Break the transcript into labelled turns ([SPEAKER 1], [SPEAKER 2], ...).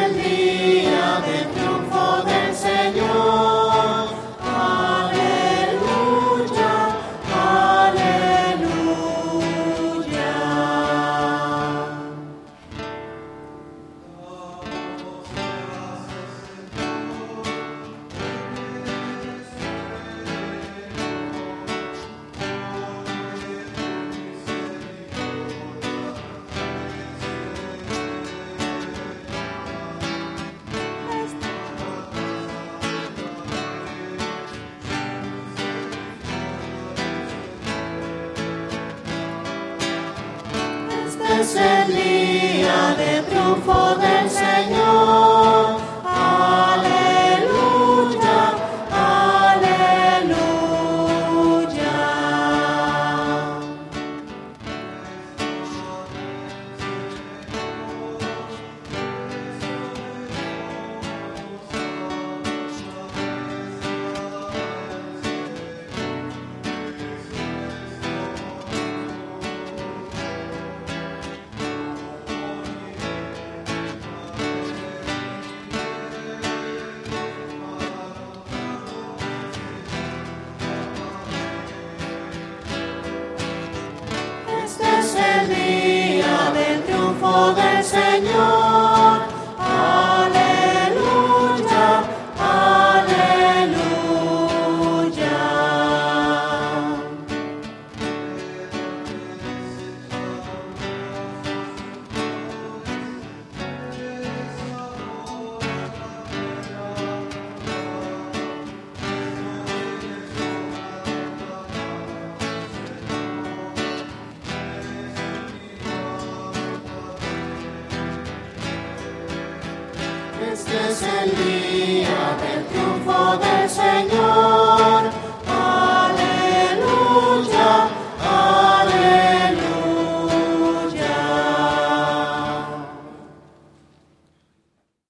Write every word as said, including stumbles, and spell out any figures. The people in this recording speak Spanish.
[SPEAKER 1] el día del triunfo del Señor. Aleluya, aleluya. Este es el día del triunfo del Señor. Aleluya, aleluya. Este es el día del triunfo del Señor. Aleluya, aleluya. Este es el día del triunfo